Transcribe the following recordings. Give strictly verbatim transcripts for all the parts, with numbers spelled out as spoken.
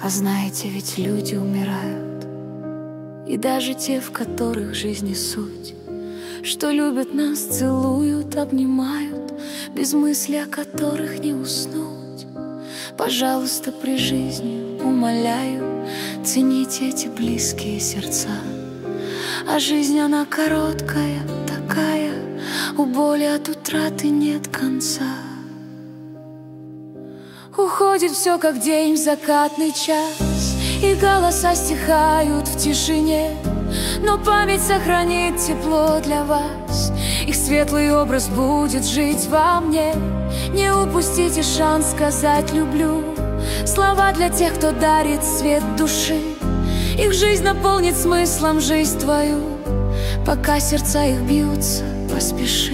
А знаете, ведь люди умирают, и даже те, в которых жизни суть, что любят нас, целуют, обнимают, без мысли, о которых не уснуть. Пожалуйста, при жизни умоляю, цените эти близкие сердца. А жизнь, она короткая, такая, у боли от утраты нет конца. Уходит все, как день в закатный час, и голоса стихают в тишине. Но память сохранит тепло для вас, их светлый образ будет жить во мне. Не упустите шанс сказать «люблю». Слова для тех, кто дарит свет души. Их жизнь наполнит смыслом жизнь твою. Пока сердца их бьются, поспеши.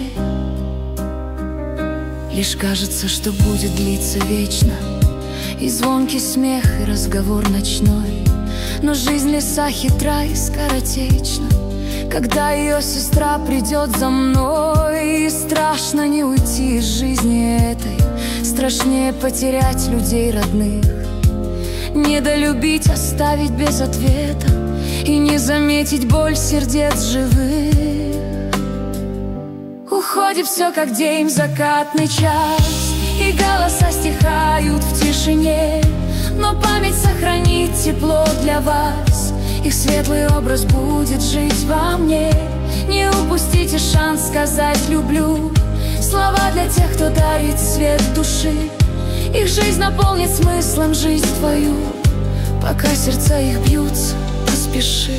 Лишь кажется, что будет длиться вечно, и звонкий смех, и разговор ночной. Но жизнь леса хитра и скоротечна, когда ее сестра придет за мной. И страшно не уйти из жизни этой, страшнее потерять людей родных. Недолюбить, оставить без ответа, и не заметить боль сердец живых. Уходит все, как день в закатный час, и голоса стихают в тишине. Но память сохранит тепло для вас, их светлый образ будет жить во мне. Не упустите шанс сказать «люблю». Слова для тех, кто дарит свет души. Их жизнь наполнит смыслом жизнь твою. Пока сердца их бьются, поспеши.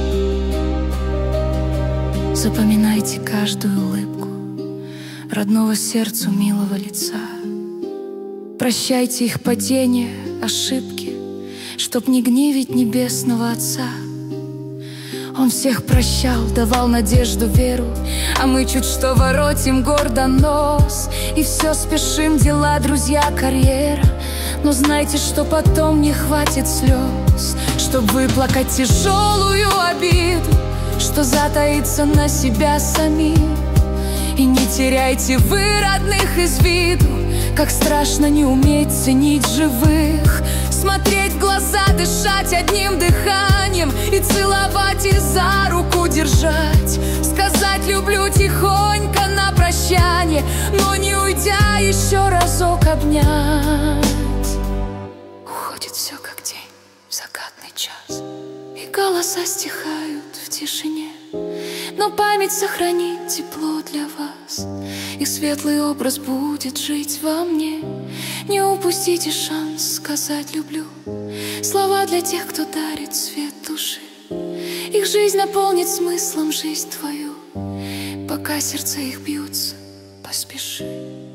Запоминайте каждую улыбку родного сердцу милого лица. Прощайте их падения, ошибки, чтоб не гневить небесного Отца. Он всех прощал, давал надежду, веру, а мы чуть что воротим гордо нос. И все спешим, дела, друзья, карьера. Но знайте, что потом не хватит слез, чтоб выплакать тяжелую обиду, что затаится на себя самих. И не теряйте вы родных из виду, как страшно не уметь ценить живых. Смотреть в глаза, дышать одним дыханием, и целовать, и за руку держать. Сказать «люблю» тихонько на прощание, но не уйдя еще разок обнять. Уходит все, как день в закатный час, и голоса стихают в тишине. Но память сохранит тепло для вас, их светлый образ будет жить во мне. Не упустите шанс сказать «люблю». Слова для тех, кто дарит свет души. Их жизнь наполнит смыслом жизнь твою. Пока сердца их бьются, поспеши.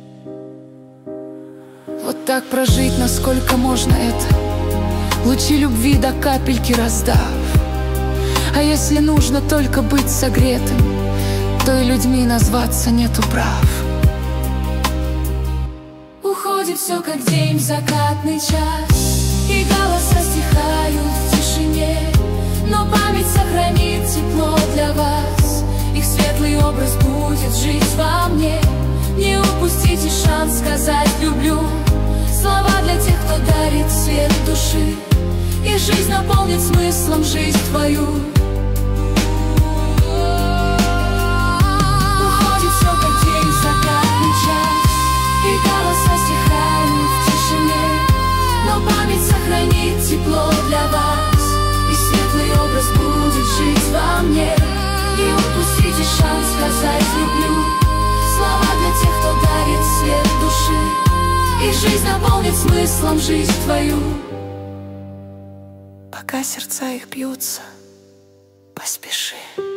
Вот так прожить, насколько можно это, лучи любви до капельки раздав. А если нужно только быть согретым, то и людьми назваться нету прав. Уходит все, как день в закатный час, и голоса стихают в тишине. Но память сохранит тепло для вас, их светлый образ будет жить во мне. Не упустите шанс сказать «люблю». Слова для тех, кто дарит свет души. Их жизнь наполнит смыслом жизнь твою. Уходит все, как день в закатный час, и голоса стихают в тишине. Но память сохранит тепло для вас, и светлый образ будет жить во мне. Не упустите шанс сказать «люблю». Слова для тех, кто дарит свет души. Их жизнь наполнит смыслом жизнь твою. Пока сердца их бьются, поспеши.